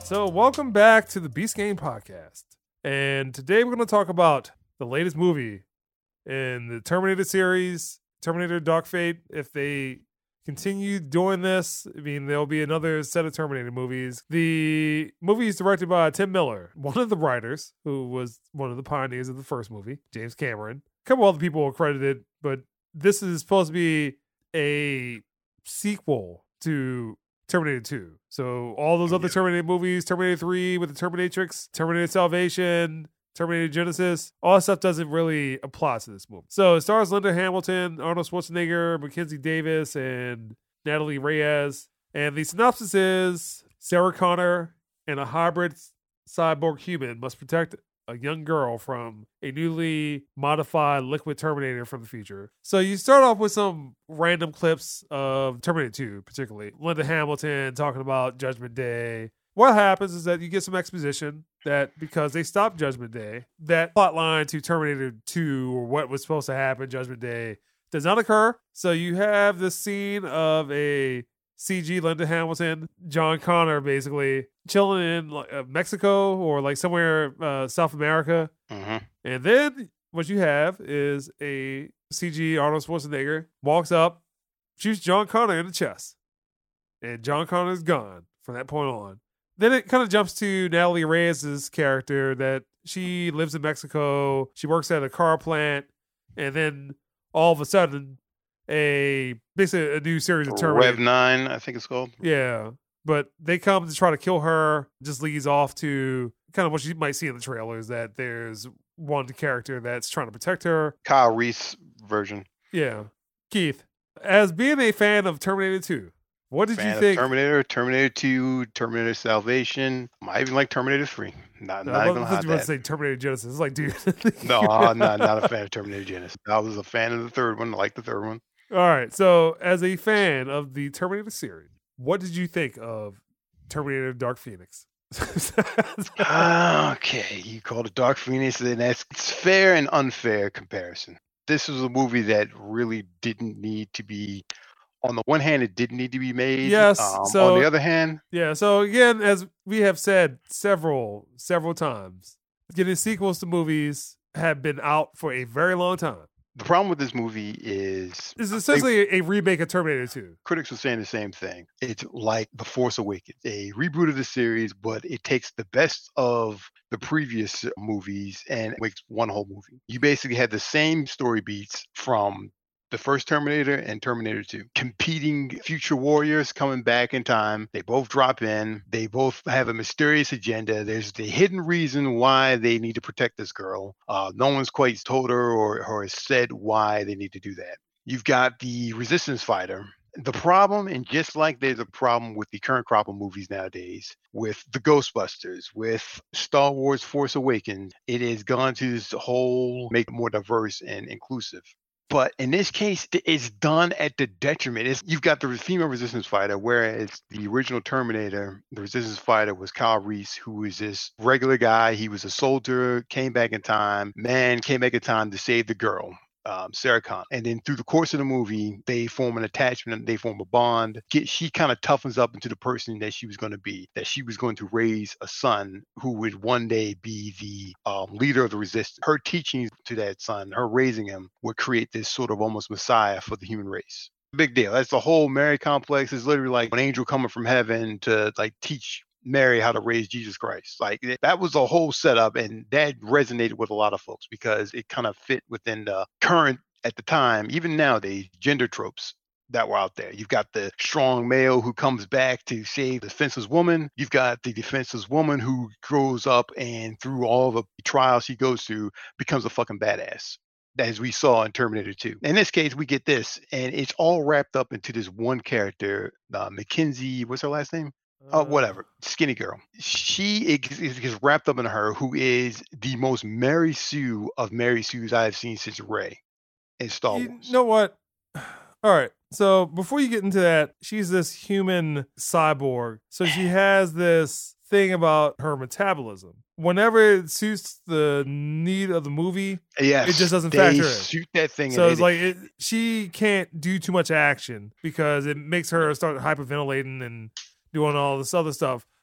So, welcome back to the Beast Game Podcast. And today we're going to talk about the latest movie in the Terminator series, Terminator Dark Fate. If they continue doing this, I mean, there'll be another set of Terminator movies. The movie is directed by Tim Miller, one of the writers, who was one of the pioneers of the first movie, James Cameron. A couple other people are credited, but this is supposed to be a sequel to Terminator 2. So all those other Terminator movies, Terminator 3 with the Terminatrix, Terminator Salvation, Terminator Genesis, all that stuff doesn't really apply to this movie. So it stars Linda Hamilton, Arnold Schwarzenegger, Mackenzie Davis, and Natalie Reyes. And the synopsis is Sarah Connor and a hybrid cyborg human must protect a young girl from a newly modified liquid Terminator from the future. So you start off with some random clips of Terminator 2, particularly Linda Hamilton talking about Judgment Day. What happens is that you get some exposition that because they stopped Judgment Day, that plot line to Terminator 2 or what was supposed to happen Judgment Day does not occur. So you have this scene of a CG Linda Hamilton, John Connor basically chilling in Mexico or like somewhere South America. Mm-hmm. And then what you have is a CG Arnold Schwarzenegger walks up, shoots John Connor in the chest. And John Connor's gone from that point on. Then it kind of jumps to Natalie Reyes' character that she lives in Mexico. She works at a car plant. And then all of a sudden, basically a new series of Terminator. Rev 9, I think it's called. Yeah. But they come to try to kill her. Just leads off to kind of what you might see in the trailers, that there's one character that's trying to protect her. Kyle Reese version. Yeah. Keith, as being a fan of Terminator 2, what did you think? Terminator 2, Terminator Salvation. I even like Terminator 3. Not even I thought you were going to say Terminator Genesis. It's like, dude. No, I'm not a fan of Terminator Genesis. I was a fan of the third one. I like the third one. All right. So, as a fan of the Terminator series, what did you think of Terminator Dark Phoenix? Okay, you called it Dark Phoenix, and it's fair and unfair comparison. This was a movie that really didn't need to be. On the one hand, it didn't need to be made. Yes. So, on the other hand, yeah. So again, as we have said several times, getting sequels to movies have been out for a very long time. The problem with this movie is it's essentially a remake of Terminator 2. Critics were saying the same thing. It's like The Force Awakens, a reboot of the series, but it takes the best of the previous movies and makes one whole movie. You basically had the same story beats from the first Terminator and Terminator 2. Competing future warriors coming back in time. They both drop in. They both have a mysterious agenda. There's the hidden reason why they need to protect this girl. No one's quite told her or has said why they need to do that. You've got the resistance fighter. The problem, and just like there's a problem with the current crop of movies nowadays, with the Ghostbusters, with Star Wars Force Awakens, it has gone to this whole make it more diverse and inclusive. But in this case, it's done at the detriment. You've got the female resistance fighter, whereas the original Terminator, the resistance fighter was Kyle Reese, who was this regular guy. He was a soldier, came back in time, to save the girl, Sarah Connor. And then through the course of the movie, they form an attachment, they form a bond. She kind of toughens up into the person that she was going to be, that she was going to raise a son who would one day be the leader of the resistance. Her teachings to that son, her raising him, would create this sort of almost messiah for the human race. Big deal. That's the whole Mary complex. Is literally like an angel coming from heaven to like teach Mary how to raise Jesus Christ. Like that was a whole setup, and that resonated with a lot of folks because it kind of fit within the current, at the time, even nowadays, gender tropes that were out there. You've got the strong male who comes back to save the defenseless woman. You've got the defenseless woman who grows up and through all the trials she goes through becomes a fucking badass, as we saw in Terminator 2. In this case, we get this, and it's all wrapped up into this one character, Mackenzie, what's her last name? Whatever. Skinny girl. She is wrapped up in her, who is the most Mary Sue of Mary Sues I have seen since Rey in Star Wars. You know what? All right. So before you get into that, she's this human cyborg. So she has this thing about her metabolism. Whenever it suits the need of the movie, yes, it just doesn't factor in. Shoot that thing. So it's like she can't do too much action because it makes her start hyperventilating and doing all this other stuff.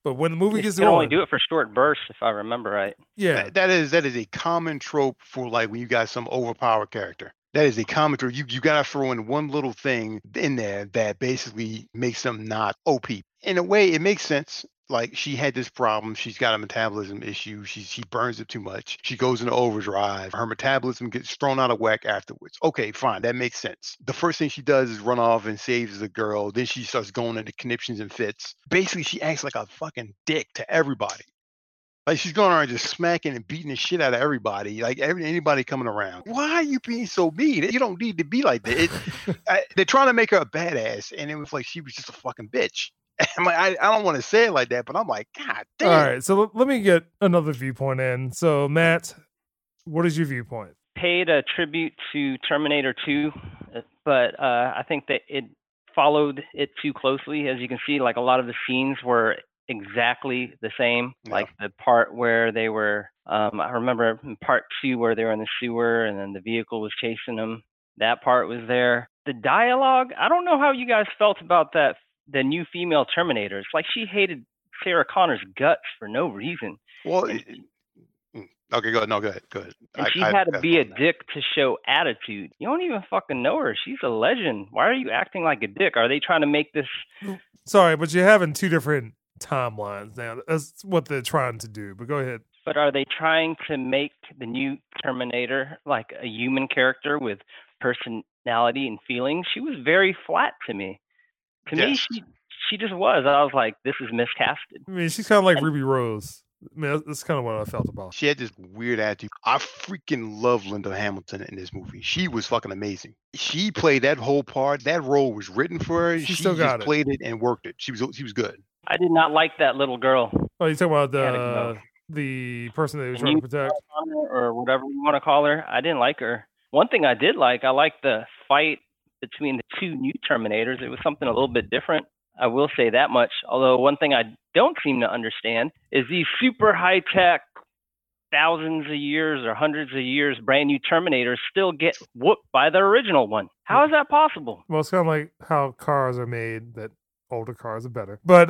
But when the movie You gets can only going, do it for short bursts, if I remember right. yeah, That is a common trope for like when you got some overpowered character. That is a common trope. You gotta throw in one little thing in there that basically makes them not OP. In a way, it makes sense. Like she had this problem. She's got a metabolism issue. She burns it too much. She goes into overdrive. Her metabolism gets thrown out of whack afterwards. Okay, fine, that makes sense. The first thing she does is run off and saves the girl. Then she starts going into conniptions and fits. Basically, she acts like a fucking dick to everybody. Like she's going around just smacking and beating the shit out of everybody, like anybody coming around. Why are you being so mean? You don't need to be like that. They're trying to make her a badass, and it was like she was just a fucking bitch. I'm like, I don't want to say it like that, but I'm like, God damn. All right, so let me get another viewpoint in. So, Matt, what is your viewpoint? Paid a tribute to Terminator 2, but I think that it followed it too closely. As you can see, like a lot of the scenes were exactly the same. Yeah. Like the part where they were, I remember in part 2 where they were in the sewer and then the vehicle was chasing them. That part was there. The dialogue, I don't know how you guys felt about that. The new female Terminators, like she hated Sarah Connor's guts for no reason. Well, And- okay, go ahead. No, go ahead. Go ahead. And she had to be a dick to show attitude. You don't even fucking know her. She's a legend. Why are you acting like a dick? Are they trying to make this? Sorry, but you're having two different timelines now. That's what they're trying to do. But go ahead. But are they trying to make the new Terminator like a human character with personality and feelings? She was very flat to me. To me, Yes. she just was. I was like, this is miscasted. I mean, she's kind of like Ruby Rose. I mean, that's kind of what I felt about. She had this weird attitude. I freaking love Linda Hamilton in this movie. She was fucking amazing. She played that whole part. That role was written for her. She still got just it. played it and worked it. She was good. I did not like that little girl. Oh, you talking about Gotta go. the person that he was The trying to new protect? or whatever you want to call her. I didn't like her. One thing I did like, I liked the fight between the two new Terminators. It was something a little bit different. I will say that much. Although one thing I don't seem to understand is these super high tech, thousands of years or hundreds of years brand new Terminators still get whooped by the original one. How is that possible? Well, it's kind of like how cars are made. That older cars are better. But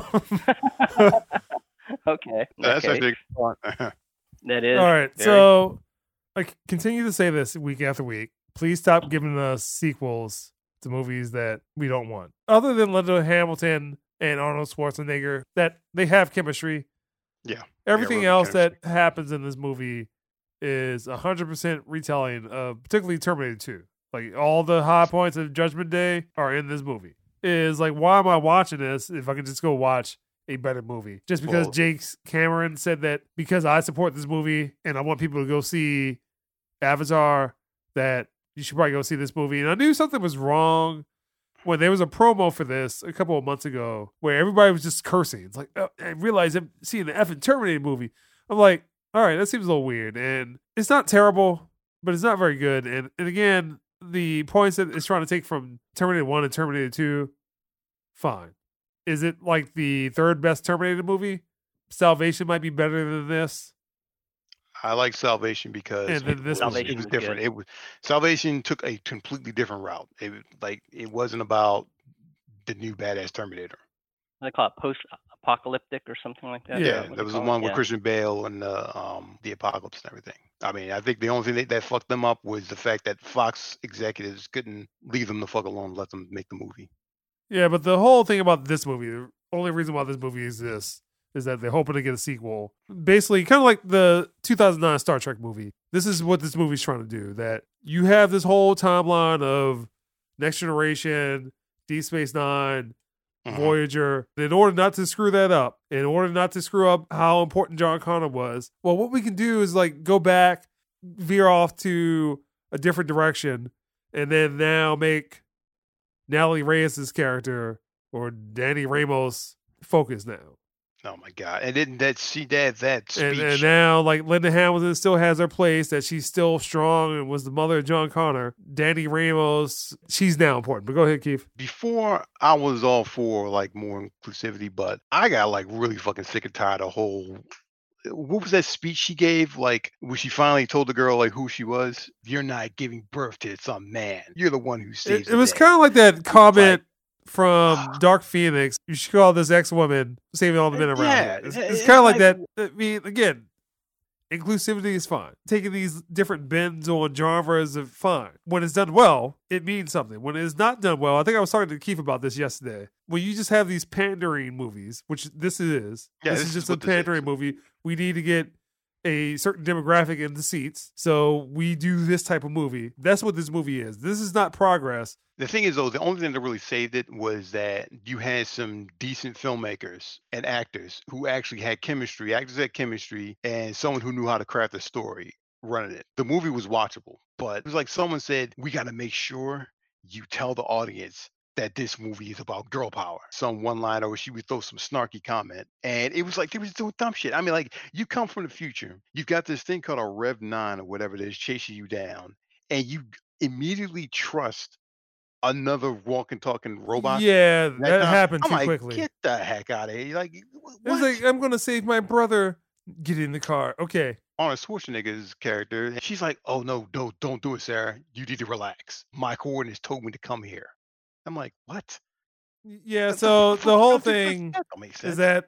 Okay. That's okay. actually a good point. That is. all right. very- So I continue to say this week after week. Please stop giving us sequels to movies that we don't want. Other than Linda Hamilton and Arnold Schwarzenegger, that they have chemistry. Yeah. Everything really else chemistry. that happens in this movie is 100% retelling of particularly Terminator 2. Like all the high points of Judgment Day are in this movie. Is like, why am I watching this if I can just go watch a better movie? Just because Well- James Cameron said that because I support this movie and I want people to go see Avatar, that you should probably go see this movie. And I knew something was wrong when there was a promo for this a couple of months ago where everybody was just cursing. It's like, oh, I realized I'm seeing the effing Terminator movie. I'm like, all right, that seems a little weird. And it's not terrible, but it's not very good. And again, the points that it's trying to take from Terminator 1 and Terminator 2, fine. Is it like the third best Terminator movie? Salvation might be better than this. I like Salvation because And then this was- it was different. It was Salvation took a completely different route. It wasn't about the new badass Terminator. What do they call it? Post-apocalyptic or something like that? Yeah, What do there they was the call it? one with Yeah. Christian Bale and the apocalypse and everything. I mean, I think the only thing that fucked them up was the fact that Fox executives couldn't leave them the fuck alone and let them make the movie. Yeah, but the whole thing about this movie, the only reason why this movie exists is that they're hoping to get a sequel. Basically, kind of like the 2009 Star Trek movie. This is what this movie's trying to do. That you have this whole timeline of Next Generation, Deep Space Nine, Mhm. Voyager. In order not to screw that up, in order not to screw up how important John Connor was, well, what we can do is like go back, veer off to a different direction, and then now make Natalie Reyes' character or Danny Ramos focus now. Oh my god! And then that speech. And now, like, Linda Hamilton still has her place, that she's still strong and was the mother of John Connor. Danny Ramos, she's now important. But go ahead, Keith. Before I was all for like more inclusivity, but I got like really fucking sick and tired of whole. What was that speech she gave? Like when she finally told the girl like who she was. You're not giving birth to some man. You're the one who saves. It was kind of like that comment from Dark Phoenix, you should call this X-Woman saving all the men around Yeah, here. It's it's kind of like like- that. I mean, again, inclusivity is fine. Taking these different bends on genres is fine. When it's done well, it means something. When it's not done well, I think I was talking to Keith about this yesterday. When you just have these pandering movies, which this is, Yeah, this is just a pandering movie. We need to get a certain demographic in the seats, so we do this type of movie. That's what this movie is. This is not progress. The thing is, though, the only thing that really saved it was that you had some decent filmmakers and actors who actually had chemistry. Actors had chemistry, and someone who knew how to craft a story running it. The movie was watchable, but it was like someone said, "We got to make sure you tell the audience that this movie is about girl power." Some one liner where she would throw some snarky comment, and it was like they was doing dumb shit. I mean, like, you come from the future, you've got this thing called a Rev 9 or whatever it is chasing you down, and you immediately trust another walking, talking robot. Yeah, That that time, happened I'm too like, quickly. get the heck out of here! Like, It was what? like, I'm going to save my brother. Get in the car. Okay. Arnold Schwarzenegger's character, and she's like, "Oh no, don't do it, Sarah. You need to relax. My coordinates told me to come here." I'm like, "What?" Yeah, What so fuck? the whole That don't make thing sense. Don't make sense. is that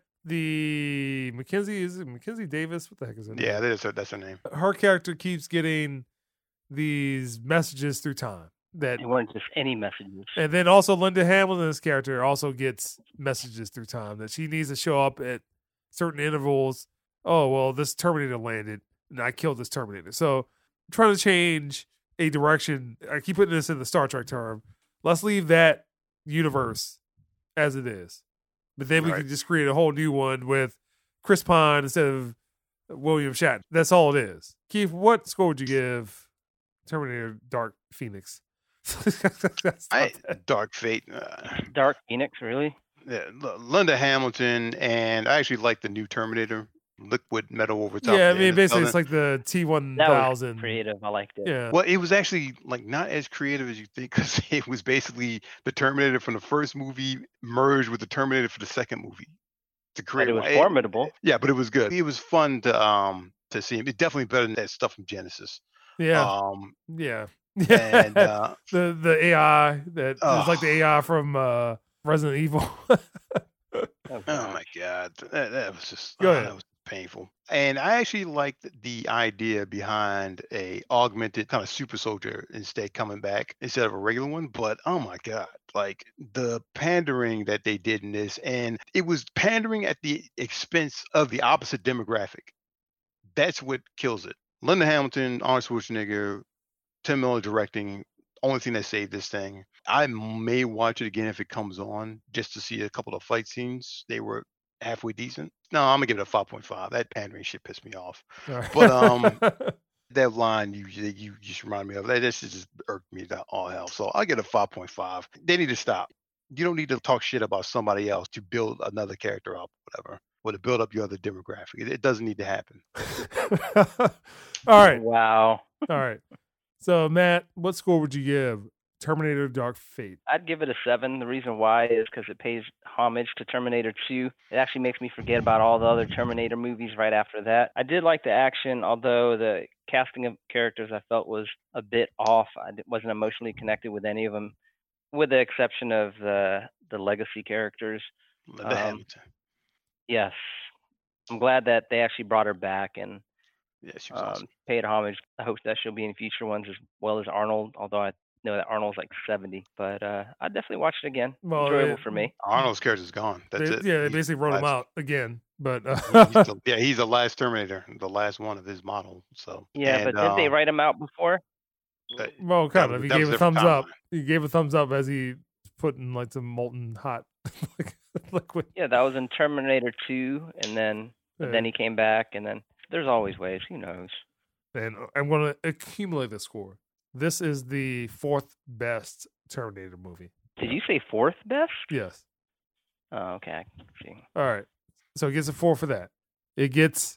the Mackenzie Davis? What the heck is her name? Yeah, that's her name. Her character keeps getting these messages through time. That It weren't just any messages. And then also Linda Hamilton's character also gets messages through time that she needs to show up at certain intervals. Oh, well, this Terminator landed and I killed this Terminator. So I'm trying to change a direction. I keep putting this in the Star Trek term. Let's leave that universe as it is. But then we Right. can just create a whole new one with Chris Pine instead of William Shatner. That's all it is. Keith, what score would you give Terminator Dark Phoenix? That's not that. Dark Fate. Dark Phoenix, really? Yeah, Linda Hamilton, and I actually like the new Terminator, liquid metal over top. Yeah, I there, mean, and basically, other- it's like the That was T1000. creative. I liked it. Yeah, Well, it was actually like not as creative as you think, because it was basically the Terminator from the first movie merged with the Terminator for the second movie to But create it was one. formidable. Yeah, but it was good. It was fun to see him. It's definitely better than that stuff from Genesis. yeah, Yeah, yeah. and the AI that is like the AI from Resident Evil. Oh, oh gosh. my god, that was just Go ahead. that was painful. And I actually liked the idea behind a augmented kind of super soldier instead coming back instead of a regular one. But oh my god, like the pandering that they did in this, and it was pandering at the expense of the opposite demographic. That's what kills it. Linda Hamilton, Arnold Schwarzenegger, Tim Miller directing. Only thing that saved this thing. I may watch it again if it comes on, just to see a couple of fight scenes. They were halfway decent. No, I'm gonna give it a 5.5. That pandering shit pissed me off. All right. But that line you just remind me of that just irked me to all hell. So I get a 5.5. They need to stop. You don't need to talk shit about somebody else to build another character up, whatever, or to build up your other demographic. It doesn't need to happen. All right, Wow. all right. So Matt, what score would you give Terminator Dark Fate? I'd give it a 7. The reason why is because it pays homage to Terminator 2. It actually makes me forget about all the other Terminator movies right after that. I did like the action, although the casting of characters I felt was a bit off. Wasn't emotionally connected with any of them, with the exception of the legacy characters. Linda Hamilton. Yes. I'm glad that they actually brought her back and Yeah, she was awesome. paid homage. I hope that she'll be in future ones as well as Arnold, although I know that Arnold's like 70. But I'd definitely watch it again. Well, Enjoyable for me. Arnold's character's gone. That's it. Yeah, they He's basically wrote him last- out again. But he's the last Terminator, the last one of his model. So Yeah, but didn't they write him out before? well, kind of. He that was gave a different thumbs up. timeline. He gave a thumbs up as he put in like some molten hot liquid. Yeah, that was in Terminator 2, and then he came back, and then there's always ways. Who knows? And I'm going to accumulate the score. This is the 4th best Terminator movie. Did you say 4th best? Yes. Oh, okay. I can see. All right. So it gets a 4 for that. It gets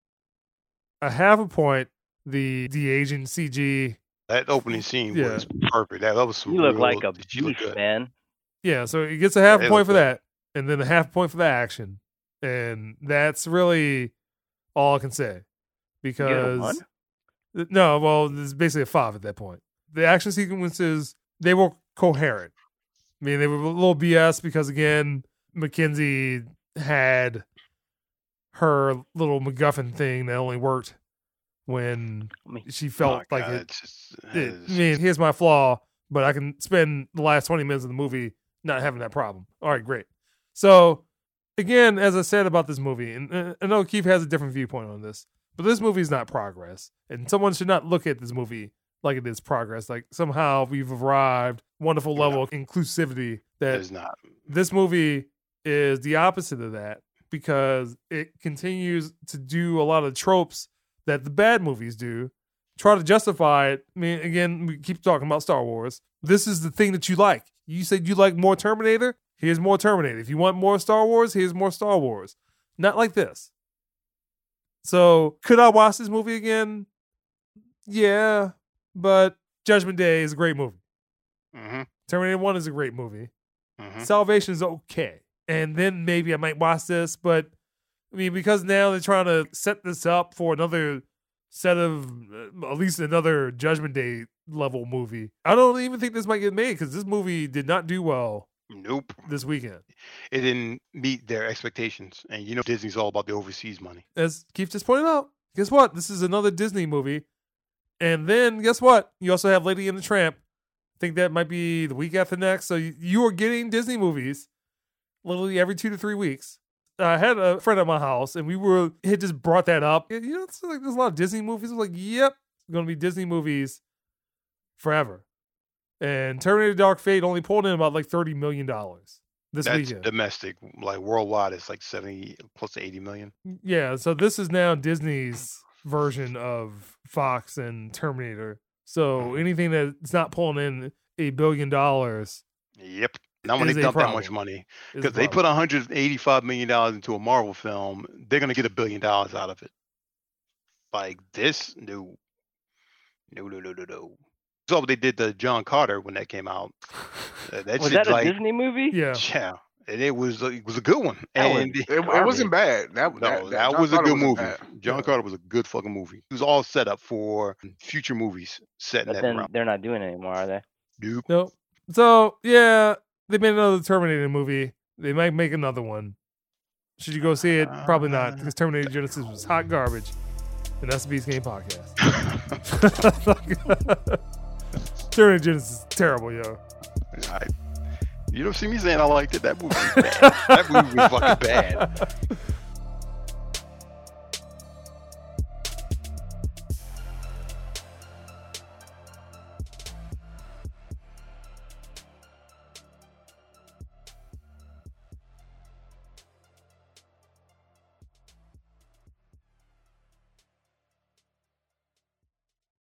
a half a point. The de-aging CG. That opening scene Yeah. was perfect. That was some You look real- like a she looked beast, good. man. Yeah, so it gets a half Yeah, a it point for looked that. And then a half a point for the action. And that's really all I can say. You give it a Because 1? no, well, it's basically a 5 at that point. The action sequences, they were coherent. I mean, they were a little BS because, again, Mackenzie had her little MacGuffin thing that only worked when she felt like it. I mean, here's my flaw, but I can spend the last 20 minutes of the movie not having that problem. All right, great. So, again, as I said about this movie, and I know Keith has a different viewpoint on this, but this movie is not progress. And someone should not look at this movie like it is progress. Like somehow we've arrived wonderful level of inclusivity that is not. This movie is the opposite of that because it continues to do a lot of tropes that the bad movies do, try to justify it. I mean, again, we keep talking about Star Wars. This is the thing that you like. You said you like more Terminator? Here's more Terminator. If you want more Star Wars, here's more Star Wars. Not like this. So, could I watch this movie again? Yeah, but Judgment Day is a great movie. Mm-hmm. Terminator 1 is a great movie. Mm-hmm. Salvation is okay. And then maybe I might watch this, but I mean, because now they're trying to set this up for another set of, at least another Judgment Day level movie. I don't even think this might get made because this movie did not do well. Nope. This weekend. It didn't meet their expectations. And you know Disney's all about the overseas money. As Keith just pointed out, guess what? This is another Disney movie. And then guess what? You also have Lady and the Tramp. I think that might be the week after next. So you are getting Disney movies literally every 2 to 3 weeks. I had a friend at my house and he had just brought that up. You know, it's like there's a lot of Disney movies. I was like, yep, it's going to be Disney movies forever. And Terminator Dark Fate only pulled in about like $30 million this weekend. Domestic. Like worldwide, it's like 70 close to 80 million. Yeah, so this is now Disney's version of Fox and Terminator. So anything that's not pulling in $1 billion. Yep. Not when they dump that much money. Because they put $185 million into a Marvel film, they're going to get $1 billion out of it. Like this? No. So they did to John Carter when that came out. Was that a Disney movie? Yeah. Yeah. And it was a good one. And it wasn't bad. That was a good movie. John Carter was a good fucking movie. It was all set up for future movies set in that realm. They're not doing it anymore, are they? Nope. So, yeah, they made another Terminator movie. They might make another one. Should you go see it? Probably not, because Terminator Genesis was hot garbage. And that's the Beast Game Podcast. Terminator Genesis is terrible, yo. You don't see me saying I liked it. That movie was bad. That movie was fucking bad.